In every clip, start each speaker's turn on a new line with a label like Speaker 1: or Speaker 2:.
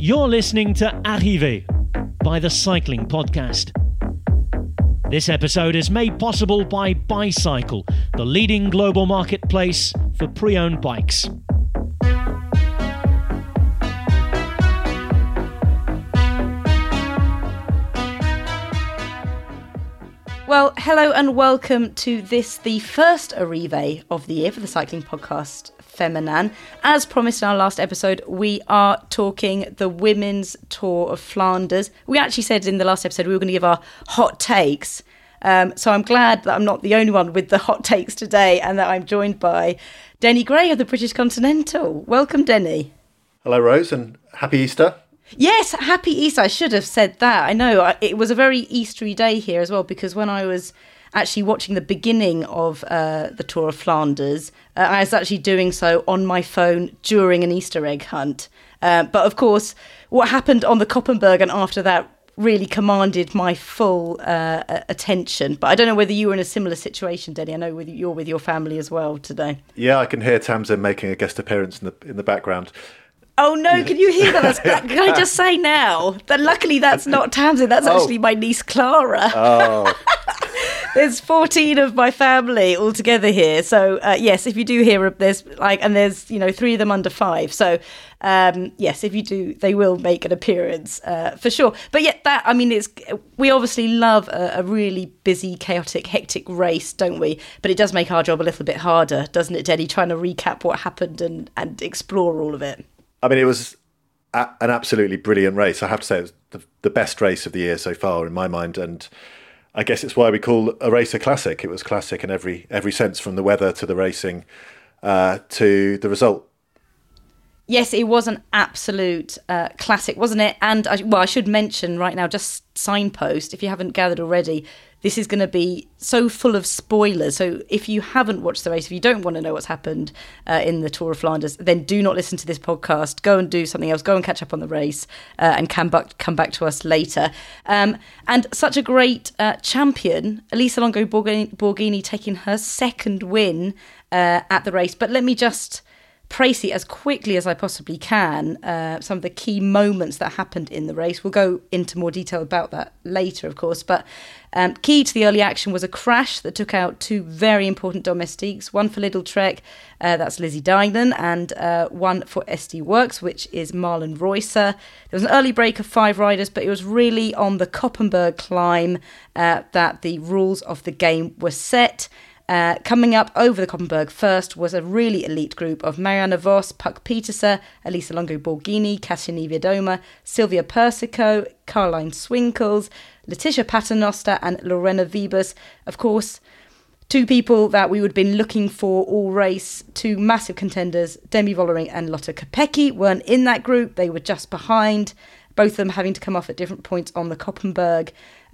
Speaker 1: You're listening to Arrivé by the Cycling Podcast. This episode is made possible by Bicycle, the leading global marketplace for pre-owned bikes.
Speaker 2: Well, hello and welcome to this, the first Arrivé of the year for the Cycling Podcast Feminin. As promised in our last episode, we are talking the Women's Tour of Flanders. We actually said in the last episode we were going to give our hot takes. So I'm glad that I'm not the only one with the hot takes today and that I'm joined by Denny Gray of the British Continental. Welcome, Denny.
Speaker 3: Hello, Rose, and happy Easter.
Speaker 2: Yes, happy Easter. I should have said that. I know it was a very Eastery day here as well, because when I was actually watching the beginning of the Tour of Flanders, I was actually doing so on my phone during an Easter egg hunt. But of course, what happened on the Koppenberg and after that really commanded my full attention. But I don't know whether you were in a similar situation, Denny. I know you're with your family as well today.
Speaker 3: Yeah, I can hear Tamsin making a guest appearance in the background.
Speaker 2: Oh no, can you hear that? Can I just say now that luckily that's not Tamsin, that's actually my niece Clara.
Speaker 3: Oh.
Speaker 2: There's 14 of my family all together here. So yes, if you do hear, there's 3 of them under 5. So yes, if you do, they will make an appearance for sure. But yeah, we obviously love a really busy, chaotic, hectic race, don't we? But it does make our job a little bit harder, doesn't it, Denny, trying to recap what happened and explore all of it.
Speaker 3: I mean, it was an absolutely brilliant race. I have to say it was the best race of the year so far in my mind. And I guess it's why we call a race a classic. It was classic in every sense, from the weather to the racing to the result.
Speaker 2: Yes, it was an absolute classic, wasn't it? And I should mention right now, just signpost, if you haven't gathered already, this is going to be so full of spoilers. So if you haven't watched the race, if you don't want to know what's happened in the Tour of Flanders, then do not listen to this podcast. Go and do something else. Go and catch up on the race and come back to us later. And such a great champion, Elisa Longo Borghini, taking her second win at the race. But let me just praise it as quickly as I possibly can, some of the key moments that happened in the race. We'll go into more detail about that later, of course, but key to the early action was a crash that took out 2 very important domestiques, one for Lidl Trek, that's Lizzie Deignan, and one for SD Works, which is Marlon Reusser. There was an early break of 5 riders, but it was really on the Koppenberg climb that the rules of the game were set. Coming up over the Koppenberg first was a really elite group of Marianne Vos, Puck Pieterse, Elisa Longo Borghini, Kasia Niewiadoma, Sylvia Persico, Caroline Swinkels, Letitia Paternoster and Lorena Wiebes. Of course, 2 people that we would have been looking for all race, 2 massive contenders, Demi Vollering and Lotte Kopecky, weren't in that group. They were just behind, both of them having to come off at different points on the Koppenberg.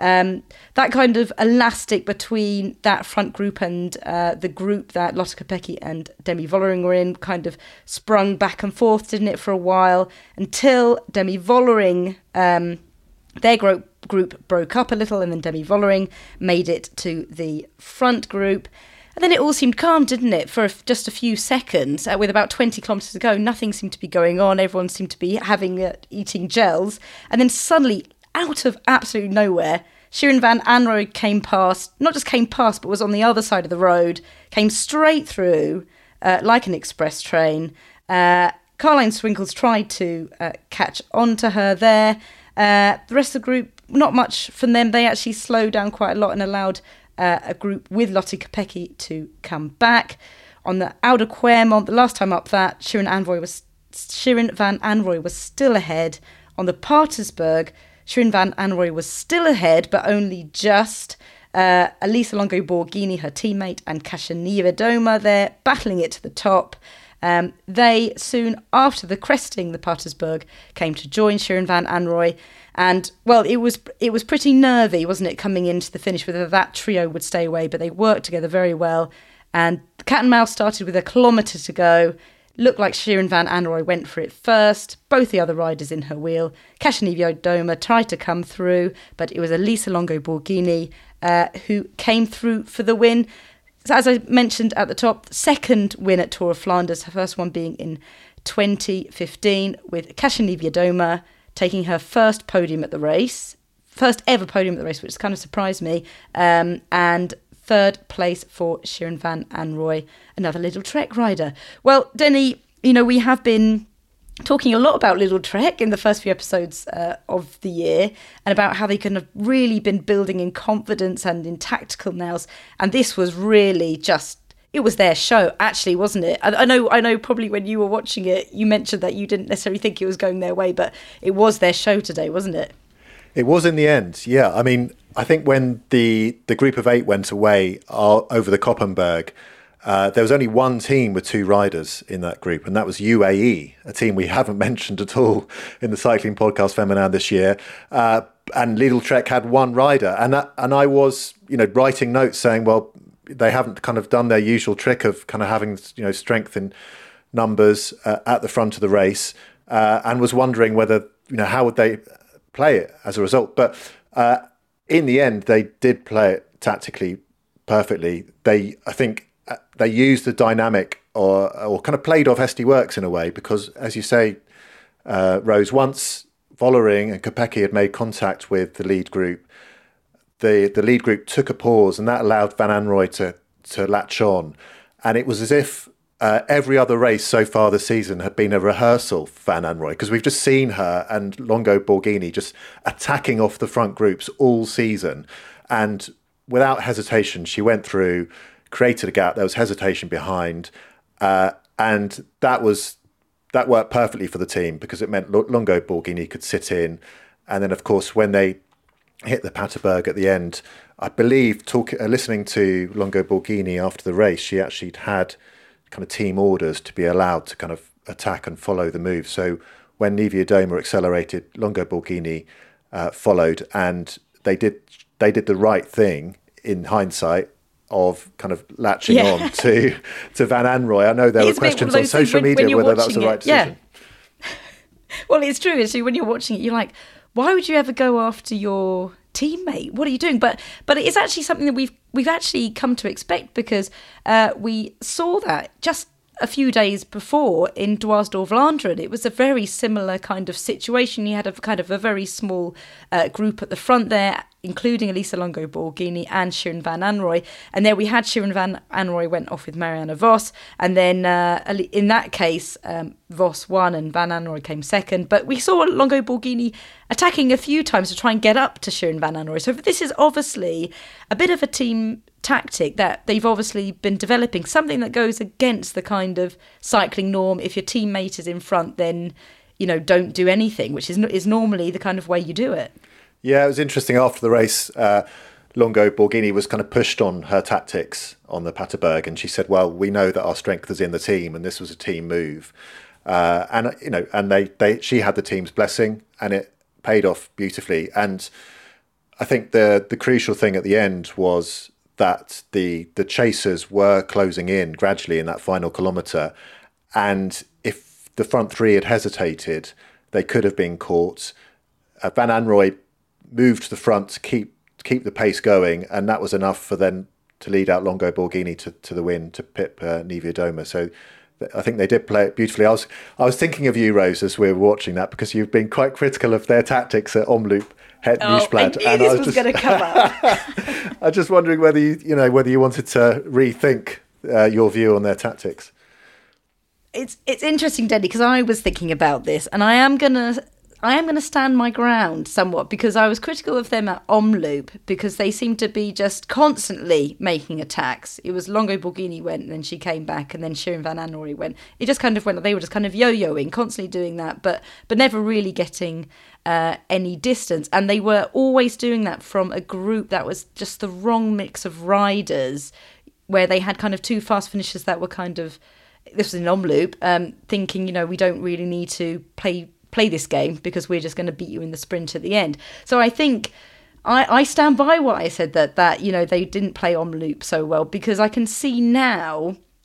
Speaker 2: That kind of elastic between that front group and the group that Lotte Kopecky and Demi Vollering were in kind of sprung back and forth, didn't it, for a while, until Demi Vollering, their group broke up a little, and then Demi Vollering made it to the front group. And then it all seemed calm, didn't it, for just a few seconds. With about 20 kilometres to go, nothing seemed to be going on. Everyone seemed to be eating gels. And then suddenly, out of absolute nowhere, Shirin van Anrooy came past, not just came past, but was on the other side of the road, came straight through like an express train. Caroline Swinkels tried to catch on to her there. The rest of the group, not much from them. They actually slowed down quite a lot and allowed a group with Lotte Kopecky to come back. On the Oude Quermont, the last time up that, Shirin van Anrooy was still ahead. On the Patersburg, Shirin van Anrooy was still ahead, but only just. Elisa Longo Borghini, her teammate, and Kasia Niewiadoma there, battling it to the top. They soon after the cresting the Patersburg came to join Shirin van Anrooy. And, well, it was pretty nervy, wasn't it, coming into the finish, whether that trio would stay away, but they worked together very well. And the cat and mouse started with 1 kilometre to go. Looked like Shirin van Anrooy went for it first, both the other riders in her wheel. Kasia Niewiadoma tried to come through, but it was Elisa Longo Borghini who came through for the win. So as I mentioned at the top, second win at Tour of Flanders, her first one being in 2015 with Kasia Niewiadoma taking her first podium at the race, first ever podium at the race, which kind of surprised me, and third place for Shirin Van Anrooy, another Lidl Trek rider. Well, Denny, we have been talking a lot about Lidl Trek in the first few episodes of the year, and about how they kind of really been building in confidence and in tactical nails. And this was really it was their show, actually, wasn't it? I know probably when you were watching it, you mentioned that you didn't necessarily think it was going their way, but it was their show today, wasn't it?
Speaker 3: It was in the end, yeah. I mean, I think when the group of 8 went away over the Koppenberg, there was only one team with 2 riders in that group, and that was UAE, a team we haven't mentioned at all in the Cycling Podcast Feminine this year. And Lidl Trek had 1 rider, and I was, writing notes saying, well, they haven't kind of done their usual trick of kind of having, strength in numbers at the front of the race, and was wondering whether, how would they play it as a result. But in the end, they did play it tactically perfectly. I think they used the dynamic or kind of played off SD Worx in a way, because, as you say, Rose, once Vollering and Kopecky had made contact with the lead group, the lead group took a pause, and that allowed Van Anrooy to latch on. And it was as if every other race so far this season had been a rehearsal for Van Anrooy, because we've just seen her and Longo Borghini just attacking off the front groups all season. And without hesitation, she went through, created a gap. There was hesitation behind, and that worked perfectly for the team, because it meant Longo Borghini could sit in. And then, of course, when they hit the Paterberg at the end, I believe, listening to Longo Borghini after the race, she actually had kind of team orders to be allowed to kind of attack and follow the move. So when Niewiadoma accelerated, Longo Borghini followed, and they did the right thing in hindsight of kind of latching on to Van Anrooy. I know there were questions on social media whether that was the right decision.
Speaker 2: Yeah. Well, it's true. So when you're watching it, you're like, why would you ever go after your teammate? What are you doing? But it is actually something that we've actually come to expect, because we saw that just a few days before in Dwars-door-Vlaanderen. It was a very similar kind of situation. You had a kind of a very small group at the front there, including Elisa Longo Borghini and Shirin Van Anrooy. And there we had Shirin Van Anrooy went off with Marianne Vos. And then in that case, Vos won and Van Anrooy came second. But we saw Longo Borghini attacking a few times to try and get up to Shirin Van Anrooy. So this is obviously a bit of a team tactic that they've obviously been developing, something that goes against the kind of cycling norm. If your teammate is in front, then, don't do anything, which is normally the kind of way you do it.
Speaker 3: Yeah, it was interesting. After the race, Longo Borghini was kind of pushed on her tactics on the Paterberg, and she said, well, we know that our strength is in the team, and this was a team move. And she had the team's blessing, and it paid off beautifully. And I think the crucial thing at the end was that the chasers were closing in gradually in that final kilometre, and if the front 3 had hesitated, they could have been caught. Van Anrooy moved to the front to keep the pace going, and that was enough for them to lead out Longo Borghini to the win, to pip Niewiadoma. So I think they did play it beautifully. I was thinking of you, Rose, as we were watching that, because you've been quite critical of their tactics at Omloop Het Nieuwsblad.
Speaker 2: I knew this was going to come up.
Speaker 3: I was just wondering whether you wanted to rethink your view on their tactics.
Speaker 2: It's interesting, Denny, because I was thinking about this, and I am gonna stand my ground somewhat, because I was critical of them at Omloop, because they seemed to be just constantly making attacks. It was Longo Borghini went, and then she came back, and then Shirin Van Anrooy went. It just kind of went, they were just kind of yo-yoing, constantly doing that, but never really getting any distance. And they were always doing that from a group that was just the wrong mix of riders, where they had kind of 2 fast finishers that were kind of, this was in Omloop, thinking, we don't really need to play this game, because we're just going to beat you in the sprint at the end. So I think I stand by what I said, that they didn't play Omloop so well, because I can see now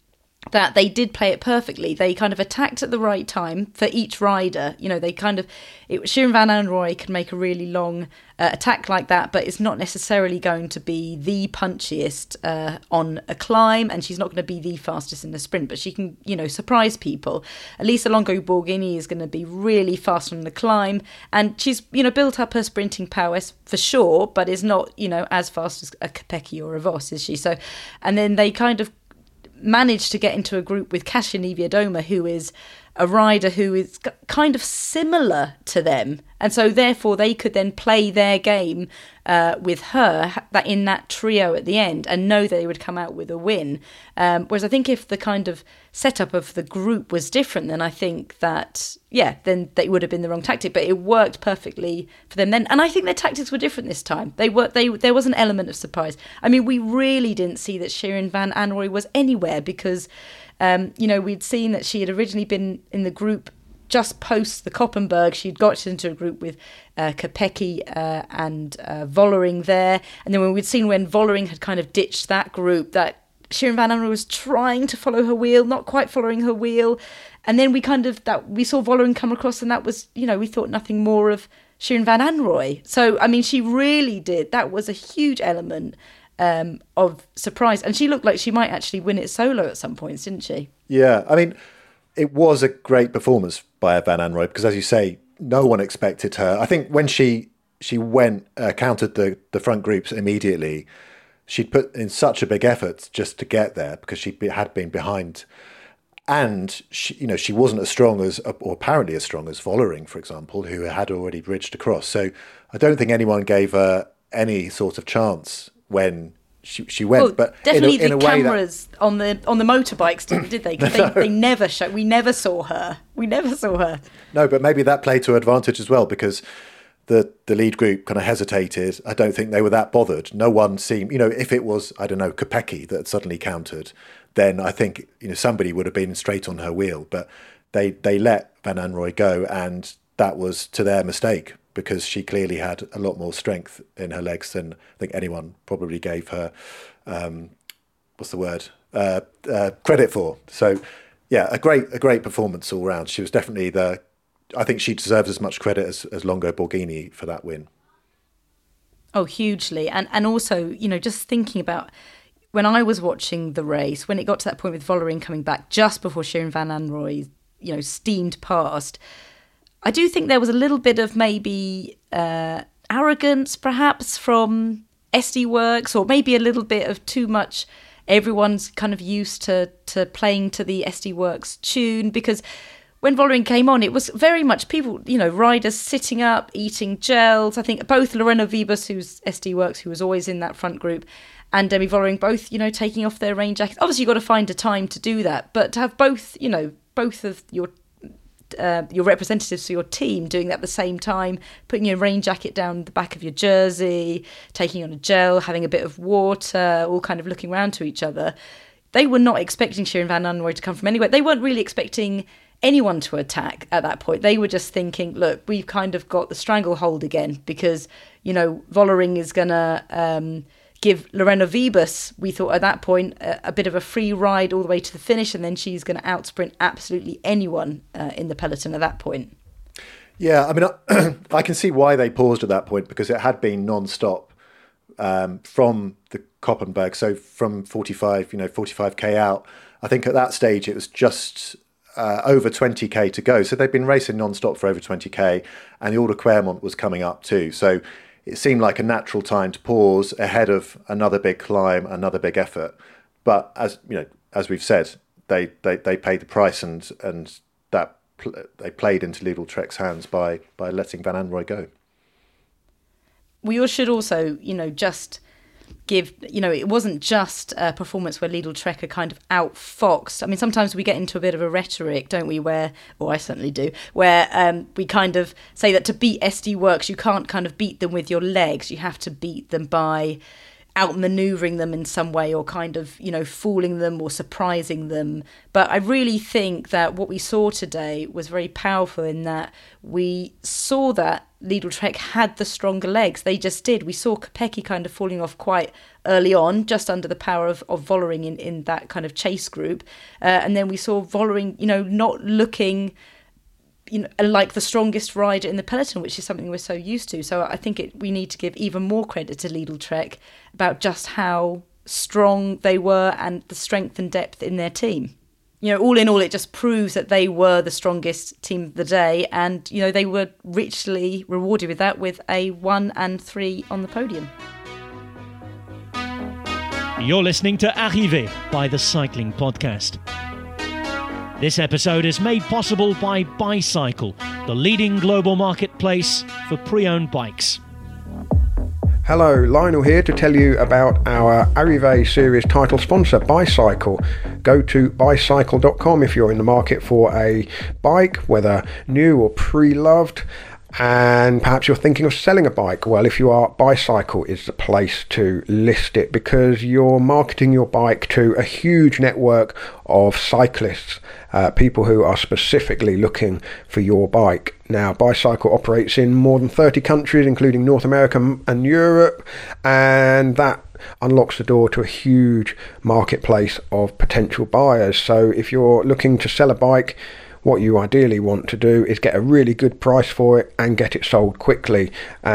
Speaker 2: that they did play it perfectly. They kind of attacked at the right time for each rider. You know, they kind of... Shirin Van Anrooy can make a really long attack like that, but it's not necessarily going to be the punchiest on a climb, and she's not going to be the fastest in the sprint, but she can, you know, surprise people. Elisa Longo Borghini is going to be really fast on the climb, and she's, you know, built up her sprinting prowess for sure, but is not, you know, as fast as a Kopecky or a Vos, is she? So, and then they kind of managed to get into a group with Kasia Niewiadoma, who is a rider who is kind of similar to them, and so therefore they could then play their game with her that in that trio at the end and know that they would come out with a win. Whereas I think if the kind of setup of the group was different, then I think that, yeah, then they would have been the wrong tactic, but it worked perfectly for them then. And I think their tactics were different this time. There was an element of surprise. I mean, we really didn't see that Shirin Van Anrooy was anywhere because, you know, we'd seen that she had originally been in the group just post the Koppenberg. She'd got into a group with Kopecky and Vollering there. And then we'd seen when Vollering had kind of ditched that group, that Shirin Van Anrooy was trying to follow her wheel, not quite following her wheel. And then we saw Vollering come across, and that was, you know, we thought nothing more of Shirin Van Anrooy. So, I mean, she really did. That was a huge element of surprise. And she looked like she might actually win it solo at some points, didn't she?
Speaker 3: Yeah, I mean, it was a great performance by Van Anrooy because, as you say, no one expected her. I think when she went, countered the front groups immediately, she'd put in such a big effort just to get there because she had been behind. And she wasn't as strong as, or apparently as strong as Vollering, for example, who had already bridged across. So I don't think anyone gave her any sort of chance when she went.
Speaker 2: Well,
Speaker 3: but
Speaker 2: definitely
Speaker 3: in a
Speaker 2: the
Speaker 3: way
Speaker 2: cameras on the motorbikes did they?
Speaker 3: No.
Speaker 2: They never showed. We never saw her.
Speaker 3: No, but maybe that played to her advantage as well because the lead group kind of hesitated. I don't think they were that bothered. No one seemed, if it was, I don't know, Kopecky that suddenly countered, then I think, somebody would have been straight on her wheel. But they let Van Anrooy go, and that was to their mistake because she clearly had a lot more strength in her legs than I think anyone probably gave her, credit for. So, yeah, a great performance all round. She was definitely I think she deserves as much credit as Longo Borghini for that win.
Speaker 2: Oh, hugely. And also, just thinking about when I was watching the race, when it got to that point with Vollering coming back just before Shirin Van Anrooy, steamed past, I do think there was a little bit of maybe arrogance, perhaps, from SD Worx, or maybe a little bit of too much. Everyone's kind of used to playing to the SD Worx tune, because when Vollering came on, it was very much people, riders sitting up, eating gels. I think both Lorena Vibus, who's SD Worx, who was always in that front group, and Demi Vollering, both, taking off their rain jackets. Obviously, you've got to find a time to do that, but to have both, both of your representatives for your team doing that at the same time, putting your rain jacket down the back of your jersey, taking on a gel, having a bit of water, all kind of looking around to each other. They were not expecting Shirin Van Anrooy to come from anywhere. They weren't really expecting anyone to attack at that point. They were just thinking, look, we've kind of got the stranglehold again because, Vollering is going to give Lorena Vibus, we thought at that point, a bit of a free ride all the way to the finish, and then she's going to outsprint absolutely anyone in the peloton at that point.
Speaker 3: Yeah, I mean, I can see why they paused at that point because it had been non-stop from the Koppenberg, so from 45k out. I think at that stage it was just over 20k to go. So they'd been racing non-stop for over 20k, and the Order Quermont was coming up too. So it seemed like a natural time to pause ahead of another big climb, another big effort. But as we've said, they paid the price, and that they played into Lidl Trek's hands by letting Van Anrooy go.
Speaker 2: We should also, just give, it wasn't just a performance where Lidl Trek are kind of outfoxed. I mean, sometimes we get into a bit of a rhetoric, don't we, or I certainly do, where we kind of say that to beat SD Worx, you can't kind of beat them with your legs. You have to beat them by outmaneuvering them in some way, or kind of, fooling them or surprising them. But I really think that what we saw today was very powerful in that we saw that Lidl Trek had the stronger legs. They just did. We saw Kopecky kind of falling off quite early on, just under the power of Vollering in that kind of chase group. And then we saw Vollering, not looking like the strongest rider in the peloton, which is something we're so used to. So I think we need to give even more credit to Lidl Trek about just how strong they were and the strength and depth in their team. All in all, it just proves that they were the strongest team of the day, and they were richly rewarded with that, with a 1 and 3 on the podium.
Speaker 1: You're listening to Arrivé by the Cycling Podcast. This episode is made possible by Bicycle, the leading global marketplace for pre-owned bikes.
Speaker 4: Hello, Lionel here to tell you about our Arrivé Series title sponsor, Bicycle. Go to bicycle.com if you're in the market for a bike, whether new or pre-loved, and perhaps you're thinking of selling a bike. Well, if you are, Bicycle is the place to list it, because you're marketing your bike to a huge network of cyclists, people who are specifically looking for your bike. Now, Bicycle operates in more than 30 countries, including North America and Europe, and that unlocks the door to a huge marketplace of potential buyers. So if you're looking to sell a bike, what you ideally want to do is get a really good price for it and get it sold quickly.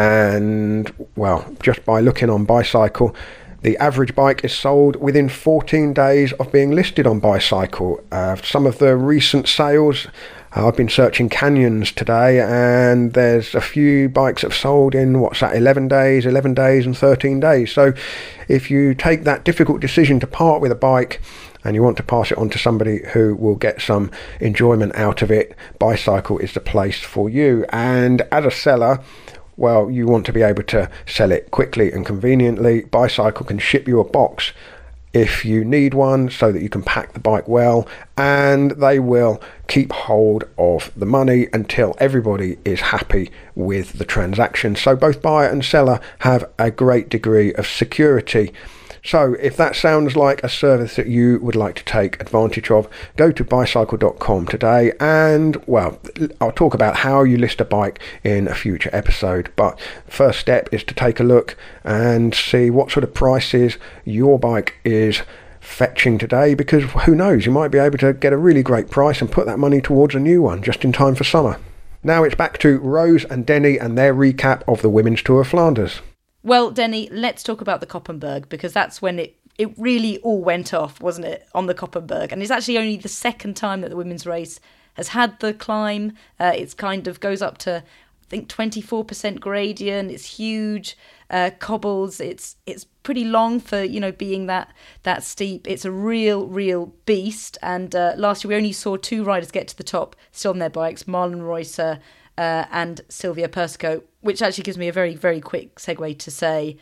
Speaker 4: And, well, just by looking on Bicycle, the average bike is sold within 14 days of being listed on Bicycle. Some of the recent sales, I've been searching Canyons today, and there's a few bikes that have sold in, 11 days and 13 days. So if you take that difficult decision to part with a bike and you want to pass it on to somebody who will get some enjoyment out of it, Bicycle is the place for you. And as a seller, well, you want to be able to sell it quickly and conveniently. Bicycle can ship you a box if you need one, so that you can pack the bike well, and they will keep hold of the money until everybody is happy with the transaction. So both buyer and seller have a great degree of security. So if that sounds like a service that you would like to take advantage of, go to bicycle.com today, and, well, I'll talk about how you list a bike in a future episode. But first step is to take a look and see what sort of prices your bike is fetching today, because who knows, you might be able to get a really great price and put that money towards a new one just in time for summer. Now it's back to Rose and Denny and their recap of the Women's Tour of Flanders.
Speaker 2: Well, Denny, let's talk about the Koppenberg, because that's when it really all went off, wasn't it, on the Koppenberg? And it's actually only the second time that the women's race has had the climb. It's kind of goes up to, I think, 24% gradient. It's huge, cobbles. It's pretty long for, being that steep. It's a real beast. And last year we only saw 2 riders get to the top still on their bikes, Marlon Reusser and Silvia Persico, which actually gives me a very, very quick segue to say,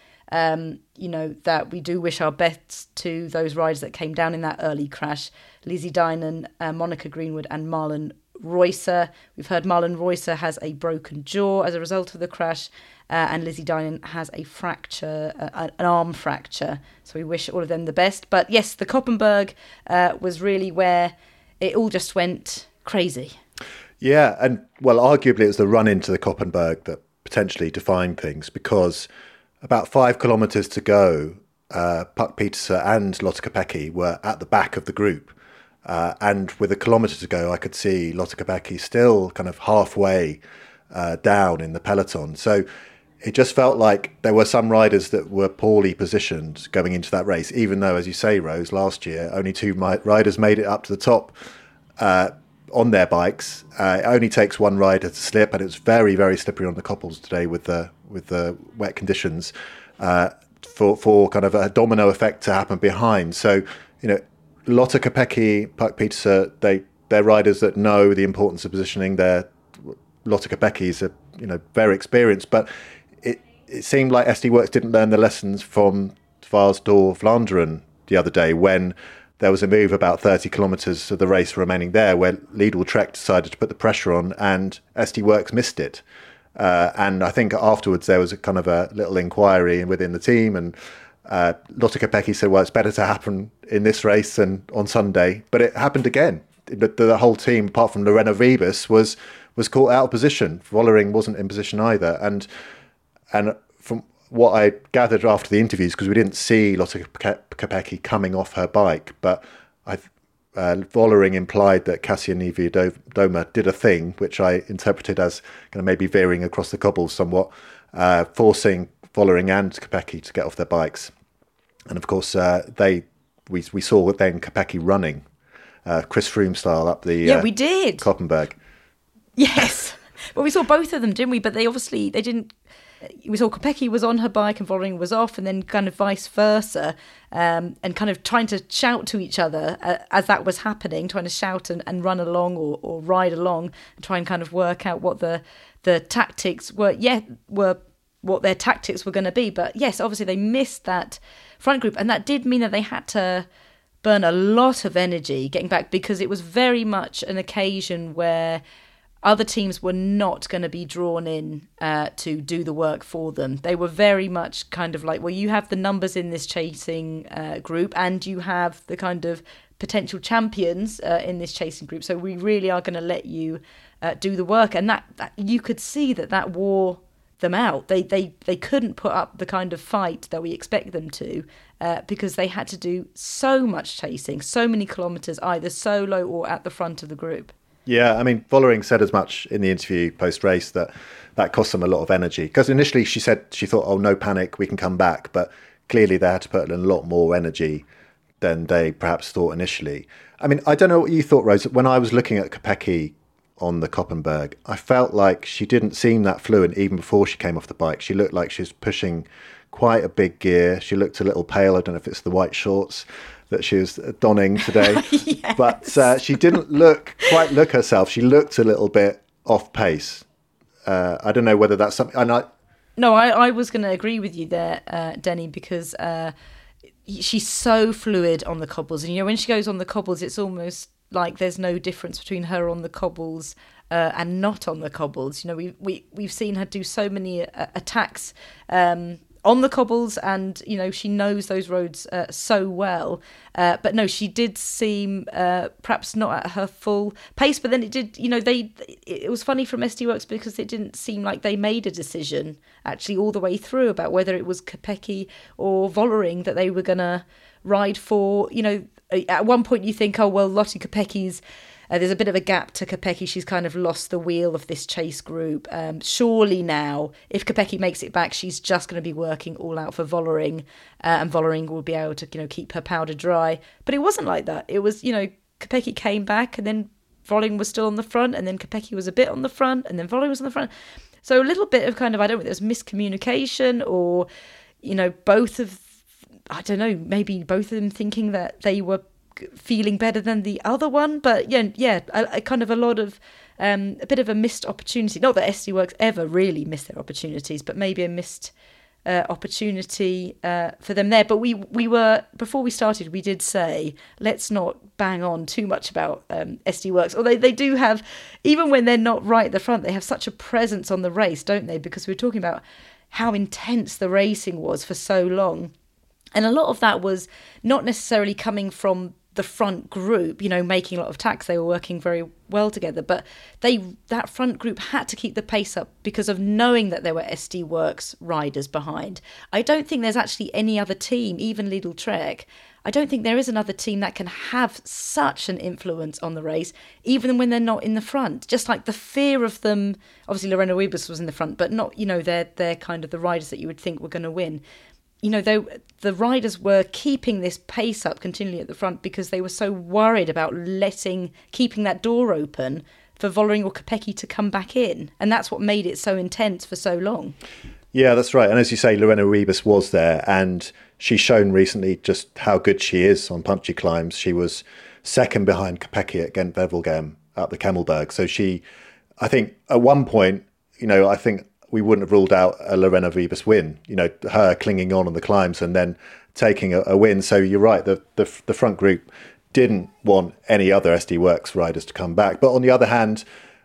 Speaker 2: that we do wish our best to those riders that came down in that early crash. Lizzie Dinan, Monica Greenwood and Marlon Reusser. We've heard Marlon Reusser has a broken jaw as a result of the crash, and Lizzie Dinan has a fracture, an arm fracture. So we wish all of them the best. But yes, the Koppenberg was really where it all just went crazy.
Speaker 3: Yeah, and well, arguably it was the run into the Koppenberg that potentially defined things, because about 5 kilometres to go, Puck Pieterse and Lotte Kopecky were at the back of the group. And with a kilometre to go, I could see Lotte Kopecky still kind of halfway down in the peloton. So it just felt like there were some riders that were poorly positioned going into that race, even though, as you say, Rose, last year only 2 riders made it up to the top on their bikes. It only takes 1 rider to slip, and it was very, very slippery on the cobbles today with the wet conditions for kind of a domino effect to happen behind. So, Lotte Kopecky, Puck Pieterse, they're riders that know the importance of positioning. Lotte Kopecky's very experienced, but it seemed like SD Worx didn't learn the lessons from Dwars door Vlaanderen the other day, when there was a move about 30 kilometres of the race remaining there, where Lidl Trek decided to put the pressure on, and SD Worx missed it. And I think afterwards there was a kind of a little inquiry within the team, and Lotte Kopecky said, well, it's better to happen in this race than on Sunday. But it happened again. The whole team, apart from Lorena Wiebes, was was caught out of position. Vollering wasn't in position either. And from what I gathered after the interviews, because we didn't see Lotte Kopecky coming off her bike, but Vollering implied that Kasia Niewiadoma did a thing, which I interpreted as kind of maybe veering across the cobbles somewhat, forcing Vollering and Kopecky to get off their bikes. And of course, we saw then Kopecky running, Chris Froome style up the
Speaker 2: we did
Speaker 3: Koppenberg.
Speaker 2: Yes, well, we saw both of them, didn't we? But they didn't. We saw Kopecky was on her bike and Vollering was off, and then kind of vice versa, and kind of trying to shout to each other as that was happening, trying to shout and run along or ride along and try and kind of work out what the tactics were what their tactics were going to be. But yes, obviously they missed that front group, and that did mean that they had to burn a lot of energy getting back, because it was very much an occasion where other teams were not going to be drawn in to do the work for them. They were very much kind of like, well, you have the numbers in this chasing group, and you have the kind of potential champions in this chasing group, so we really are going to let you do the work. And that you could see that wore them out. They couldn't put up the kind of fight that we expect them to, because they had to do so much chasing, so many kilometres, either solo or at the front of the group.
Speaker 3: Yeah, I mean, Vollering said as much in the interview post-race that cost them a lot of energy. Because initially she said she thought, oh, no panic, we can come back. But clearly they had to put in a lot more energy than they perhaps thought initially. I mean, I don't know what you thought, Rose. When I was looking at Kopecky on the Koppenberg, I felt like she didn't seem that fluent even before she came off the bike. She looked like she was pushing quite a big gear. She looked a little pale. I don't know if it's the white shorts that she was donning today.
Speaker 2: Yes.
Speaker 3: But she didn't quite look herself. She looked a little bit off pace. I don't know whether that's something...
Speaker 2: I was going to agree with you there, Denny, because she's so fluid on the cobbles. And, when she goes on the cobbles, it's almost like there's no difference between her on the cobbles and not on the cobbles. We've seen her do so many attacks on the cobbles, and she knows those roads so well. But no, she did seem perhaps not at her full pace. But then it did, it was funny from SD Worx, because it didn't seem like they made a decision actually all the way through about whether it was Kopecky or Vollering that they were going to ride for. At one point you think, oh well, Lotte Kopecky's. There's a bit of a gap to Kopecky. She's kind of lost the wheel of this chase group. Surely now, if Kopecky makes it back, she's just going to be working all out for Vollering, and Vollering will be able to, keep her powder dry. But it wasn't like that. It was, Kopecky came back, and then Vollering was still on the front, and then Kopecky was a bit on the front, and then Vollering was on the front. So a little bit of kind of, I don't know, there was miscommunication, or, maybe both of them thinking that they were feeling better than the other one. But a kind of a bit of a missed opportunity. Not that SD Worx ever really miss their opportunities, but maybe a missed opportunity for them there. But we were, before we started, we did say, let's not bang on too much about SD Worx. Although they do have, even when they're not right at the front, they have such a presence on the race, don't they? Because we were talking about how intense the racing was for so long. And a lot of that was not necessarily coming from the front group, making a lot of attacks. They were working very well together, but that front group had to keep the pace up because of knowing that there were SD Worx riders behind. I don't think there's actually any other team, even Lidl Trek. I don't think there is another team that can have such an influence on the race, even when they're not in the front. Just like the fear of them, obviously Lorena Wiebes was in the front, but not, they're kind of the riders that you would think were going to win. The riders were keeping this pace up continually at the front because they were so worried about keeping that door open for Vollering or Kopecky to come back in. And that's what made it so intense for so long.
Speaker 3: Yeah, that's right. And as you say, Lorena Wiebes was there, and she's shown recently just how good she is on punchy climbs. She was second behind Kopecky at Gent-Wevelgem up the Kemmelberg. So I think at one point, I think we wouldn't have ruled out a Lorena Wiebes win, her clinging on the climbs and then taking a win. So you're right, the front group didn't want any other SD Worx riders to come back. But on the other hand,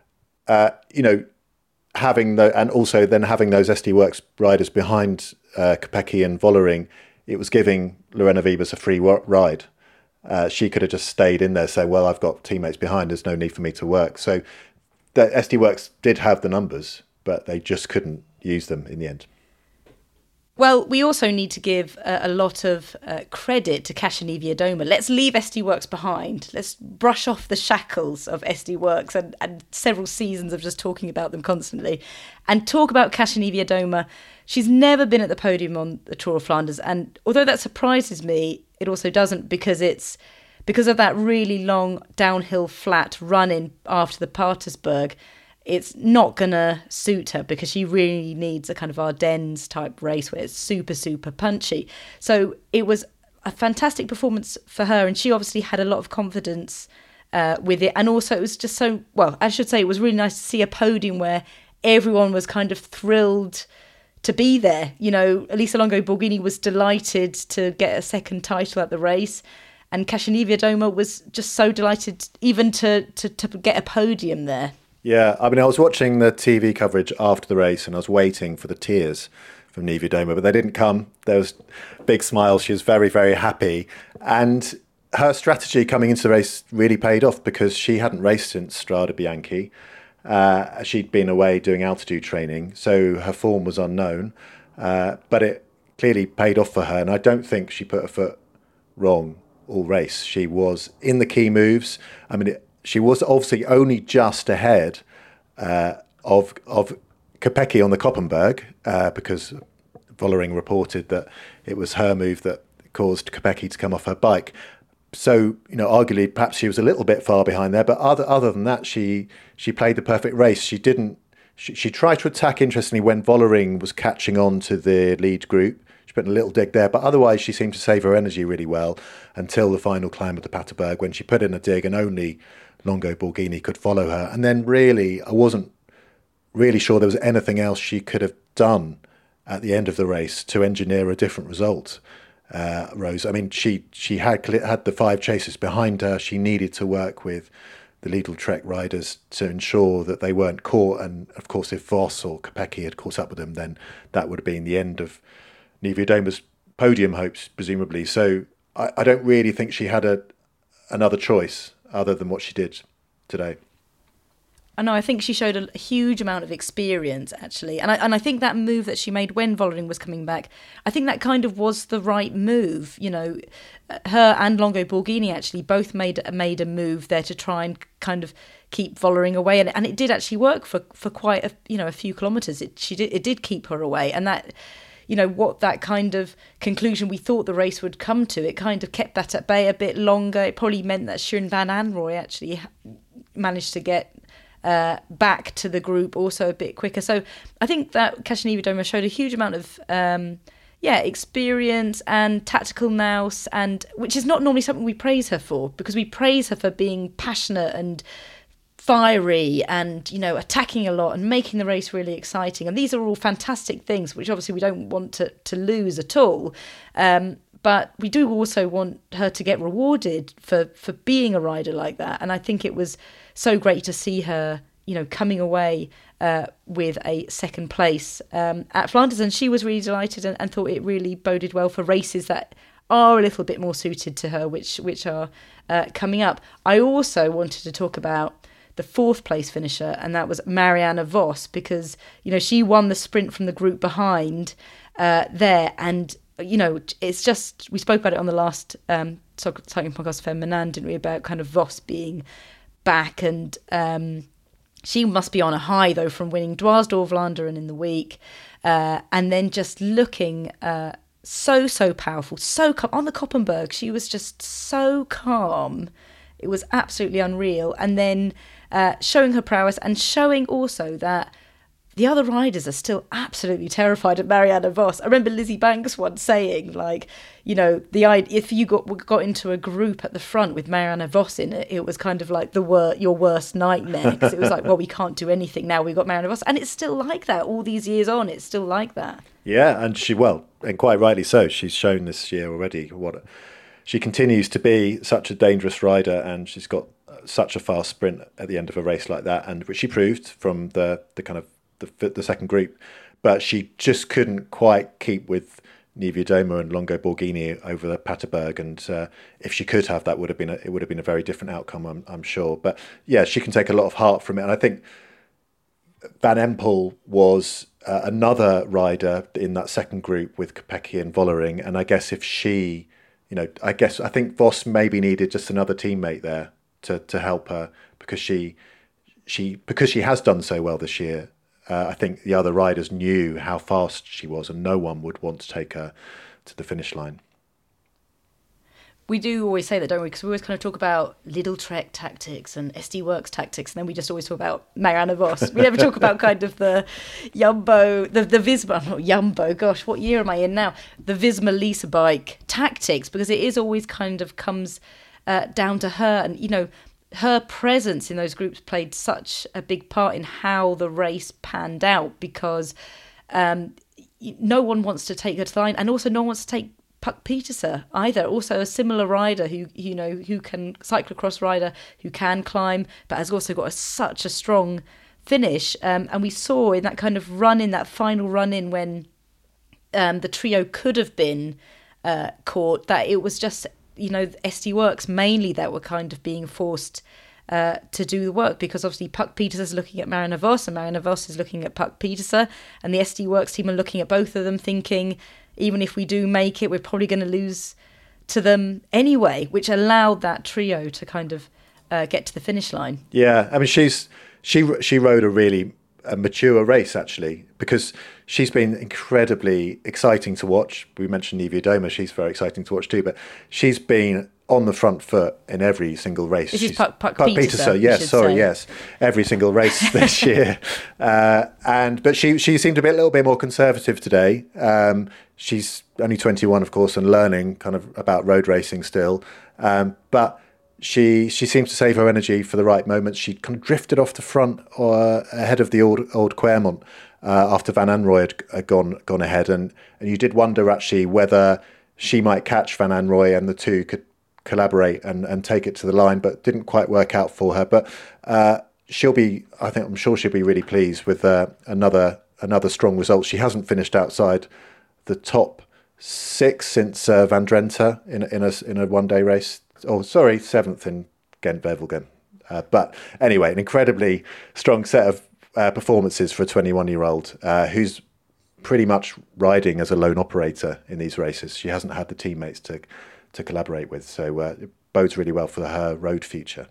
Speaker 3: having those SD Worx riders behind Kopecky and Vollering, it was giving Lorena Wiebes a free ride. She could have just stayed in there, say, well, I've got teammates behind, there's no need for me to work. So that SD Worx did have the numbers, but they just couldn't use them in the end.
Speaker 2: Well, we also need to give a lot of credit to Kasia Niewiadoma. Let's leave SD Worx behind. Let's brush off the shackles of SD Worx and several seasons of just talking about them constantly and talk about Kasia Niewiadoma. She's never been at the podium on the Tour of Flanders. And although that surprises me, it also doesn't, because of that really long downhill flat run-in after the Patersburg. It's not going to suit her because she really needs a kind of Ardennes type race where it's super, super punchy. So it was a fantastic performance for her, and she obviously had a lot of confidence with it. And also it was just it was really nice to see a podium where everyone was kind of thrilled to be there. You know, Elisa Longo Borghini was delighted to get a second title at the race, and Kasia Niewiadoma was just so delighted even to get a podium there.
Speaker 3: Yeah, I mean, I was watching the TV coverage after the race and I was waiting for the tears from Niewiadoma, but they didn't come. There was a big smile. She was very, very happy. And her strategy coming into the race really paid off because she hadn't raced since Strade Bianche. She'd been away doing altitude training, so her form was unknown. But it clearly paid off for her, and I don't think she put her foot wrong all race. She was in the key moves. I mean, she was obviously only just ahead of Kopecky on the Koppenberg because Vollering reported that it was her move that caused Kopecky to come off her bike. So, you know, arguably perhaps she was a little bit far behind there, but other than that, she played the perfect race. She tried to attack interestingly when Vollering was catching on to the lead group. She put in a little dig there, but otherwise she seemed to save her energy really well until the final climb of the Paterberg when she put in a dig and only Longo Borghini could follow her. And then really, I wasn't really sure there was anything else she could have done at the end of the race to engineer a different result, Rose. I mean, she had the 5 chasers behind her. She needed to work with the Lidl-Trek riders to ensure that they weren't caught. And of course, if Voss or Kopecky had caught up with them, then that would have been the end of Niewiadoma's podium hopes, presumably. So I don't really think she had another choice other than what she did today.
Speaker 2: I know, I think she showed a huge amount of experience, actually. And I think that move that she made when Vollering was coming back, I think that kind of was the right move. You know, her and Longo Borghini actually both made a move there to try and kind of keep Vollering away. And it did actually work for quite a few kilometres. It did keep her away. And that, you know, what that kind of conclusion we thought the race would come to, it kind of kept that at bay a bit longer. It probably meant that Sjøen van Anrooy actually managed to get back to the group also a bit quicker. So I think that Kasia Niewiadoma showed a huge amount of experience and tactical nous, and which is not normally something we praise her for, because we praise her for being passionate and fiery and, you know, attacking a lot and making the race really exciting. And these are all fantastic things, which obviously we don't want to lose at all. But we do also want her to get rewarded for being a rider like that. And I think it was so great to see her, you know, coming away with a second place at Flanders. And she was really delighted and thought it really boded well for races that are a little bit more suited to her, which are coming up. I also wanted to talk about the 4th place finisher, and that was Marianne Vos, because, you know, she won the sprint from the group behind there. And, you know, it's just, we spoke about it on the last cycling podcast for Manan, didn't we, about kind of Vos being back, and she must be on a high though from winning Dwars-door-Vlaanderen in the week, and then just looking so powerful, so calm on the Koppenberg. She was just so calm. It was absolutely unreal. And then showing her prowess and showing also that the other riders are still absolutely terrified of Marianne Vos. I remember Lizzie Banks once saying, like, you know, if you got into a group at the front with Marianne Vos in it, it was kind of like your worst nightmare, because it was like, well, we can't do anything now. We've got Marianne Vos, and it's still like that all these years on. It's still like that. Yeah,
Speaker 3: and and quite rightly so. She's shown this year already she continues to be such a dangerous rider, and she's got such a fast sprint at the end of a race like that, and which she proved from the kind of the second group, but she just couldn't quite keep with Niewiadoma and Longo Borghini over the Paterberg, and if she could have, it would have been a very different outcome, I'm sure. But yeah, she can take a lot of heart from it, and I think Van Empel was another rider in that second group with Kopecky and Vollering, and I guess if she, I think Vos maybe needed just another teammate there to help her, because she has done so well this year. I think the other riders knew how fast she was, and no one would want to take her to the finish line.
Speaker 2: We do always say that, don't we? Because we always kind of talk about Lidl-Trek tactics and SD Worx tactics, and then we just always talk about Marianne Vos. We never talk about kind of the Jumbo, the Visma, not Jumbo, gosh, what year am I in now? The Visma Lease bike tactics, because it is always kind of comes down to her, and, her presence in those groups played such a big part in how the race panned out, because no one wants to take her to the line, and also no one wants to take Puck Pieterse either. Also a similar rider who can cyclocross rider who can climb, but has also got such a strong finish. And we saw in that kind of run in, that final run in, when the trio could have been caught, that it was just SD Worx mainly that were kind of being forced to do the work, because obviously Puck Pieterse is looking at Marianne Vos, and Marianne Vos is looking at Puck Pieterse, and the SD Worx team are looking at both of them thinking, even if we do make it, we're probably going to lose to them anyway, which allowed that trio to kind of get to the finish line.
Speaker 3: Yeah, I mean, she rode a really mature race, actually, because she's been incredibly exciting to watch. We mentioned Niewiadoma, she's very exciting to watch too, but she's been on the front foot in every single race.
Speaker 2: This is Puck Pieterse.
Speaker 3: Yes, every single race this year. But she seemed to be a little bit more conservative today. She's only 21, of course, and learning kind of about road racing still. But she seems to save her energy for the right moments. She kind of drifted off the front ahead of the old Claremont after Van Anrooy had gone ahead, and you did wonder actually whether she might catch Van Anrooy and the two could collaborate and take it to the line, but didn't quite work out for her. But I'm sure she'll be really pleased with another strong result. She hasn't finished outside the top 6 since Van Drenthe in a one-day race. Oh, sorry, 7th in Gent-Wevelgem. But anyway, an incredibly strong set of performances for a 21-year-old who's pretty much riding as a lone operator in these races. She hasn't had the teammates to collaborate with, so it bodes really well for her road future.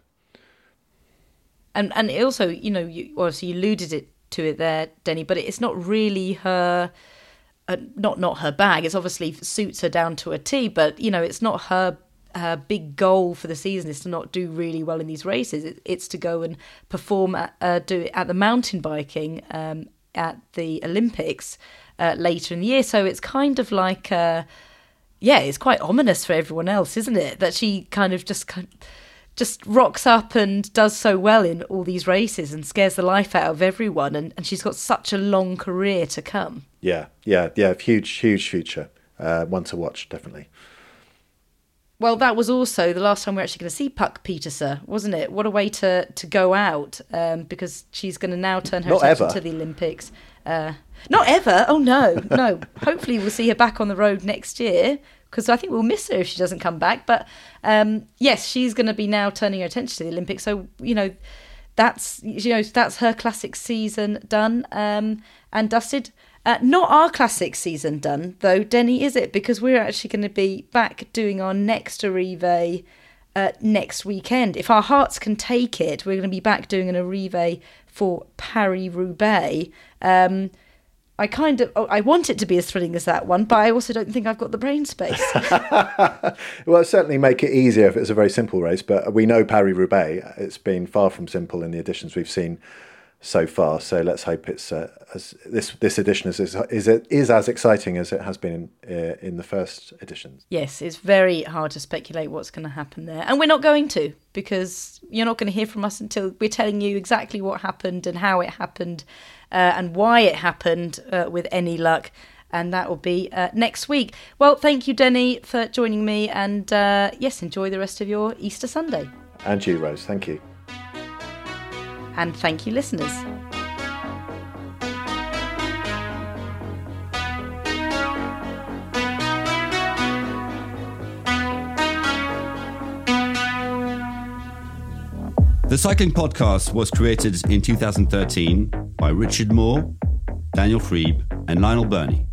Speaker 2: And it also, you alluded to it there, Denny, but it's not really her, not her bag. It's obviously suits her down to a T, but it's not her big goal for the season is to not do really well in these races. It's to go and perform at the mountain biking at the Olympics later in the year. So it's kind of like. It's quite ominous for everyone else, isn't it? That she kind of just rocks up and does so well in all these races and scares the life out of everyone. And she's got such a long career to come. Yeah.
Speaker 3: Huge future. One to watch, definitely.
Speaker 2: Well, that was also the last time we're actually going to see Puck Pieterse, wasn't it? What a way to go out, because she's going to now turn her attention to the Olympics. Not ever. Oh, no. Hopefully we'll see her back on the road next year, because I think we'll miss her if she doesn't come back. But yes, she's going to be now turning her attention to the Olympics. So, that's her classic season done and dusted. Not our classic season done, though, Denny, is it? Because we're actually going to be back doing our next Arrive next weekend. If our hearts can take it, we're going to be back doing an Arrive for Paris-Roubaix. I want it to be as thrilling as that one, but I also don't think I've got the brain space.
Speaker 3: Well, it'll certainly make it easier if it's a very simple race, but we know Paris-Roubaix, it's been far from simple in the editions we've seen so far. So let's hope it's this edition is as exciting as it has been in the first editions.
Speaker 2: Yes, it's very hard to speculate what's going to happen there, and we're not going to, because you're not going to hear from us until we're telling you exactly what happened and how it happened and why it happened with any luck. And that will be next week. Well, thank you, Denny, for joining me, and yes, enjoy the rest of your Easter Sunday.
Speaker 3: And you, Rose. Thank you.
Speaker 2: And thank you, listeners.
Speaker 5: The Cycling Podcast was created in 2013 by Richard Moore, Daniel Freeb, and Lionel Burney.